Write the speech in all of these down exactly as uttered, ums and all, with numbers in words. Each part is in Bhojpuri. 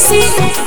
एसी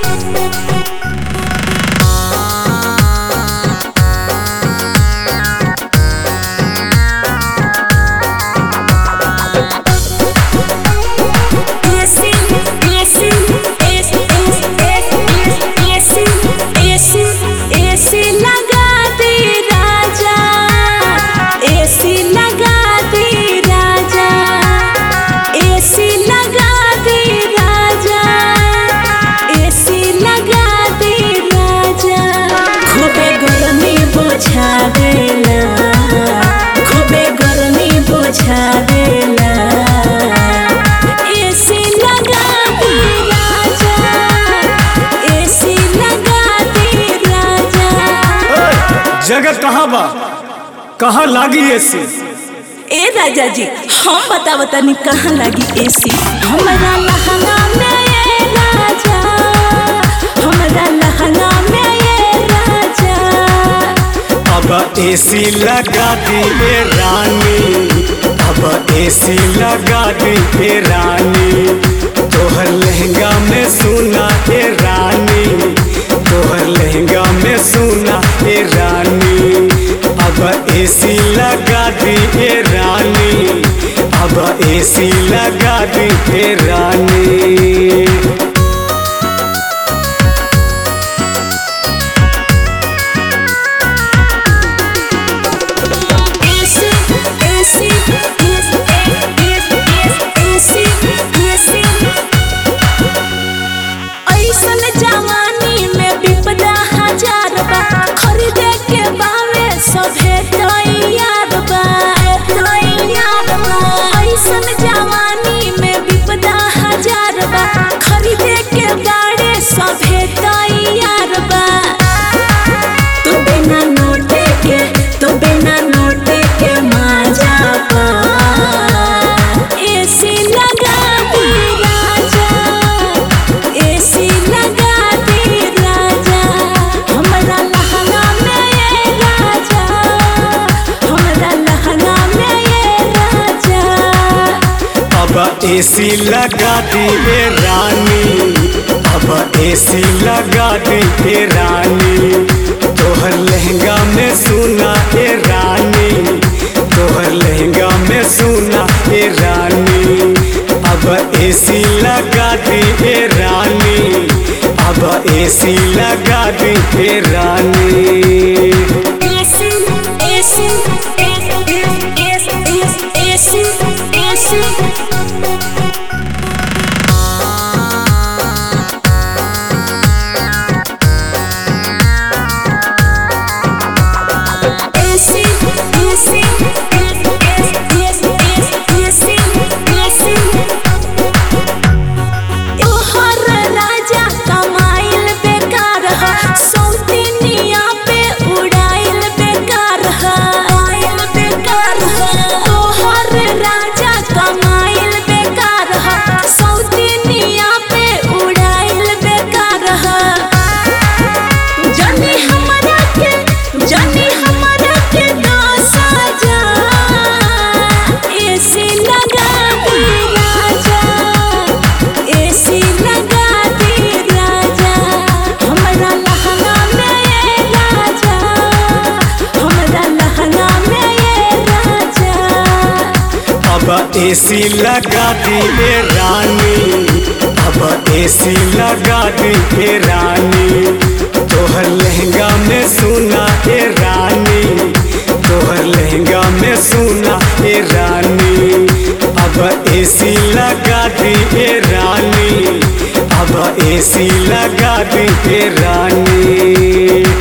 जगह कहाँ बा कहाँ लागी एसी? ए राजा जी हम बता बता नहीं कहाँ लागी एसी। हमारा लहंगा में ये राजा, हमारा लहंगा में ये राजा। अब एसी लगा दी ए रानी, अब एसी लगा दी ए रानी। तोहर लहंगा में सुना ए रानी, तोहर लहंगा में सुना ए रानी। अब एसी लगा दी ए रानी, अब एसी लगा दी ए रानी। एसी लगा दी ए रानी, अब एसी लगा दी ए रानी। तोहर लहंगा में सुना ए रानी, तोहर लहंगा में सुना ए रानी। अब एसी लगा दी ए रानी, अब एसी लगा दी ए रानी। AC AC AC AC AC AC लगा दी ए रानी, अब एसी लगा दी ए रानी। तोहर लहंगा में सुना ए रानी, तोहर लहंगा में सुना ए रानी। अब एसी लगा दी ए रानी, अब एसी लगा दी ए रानी।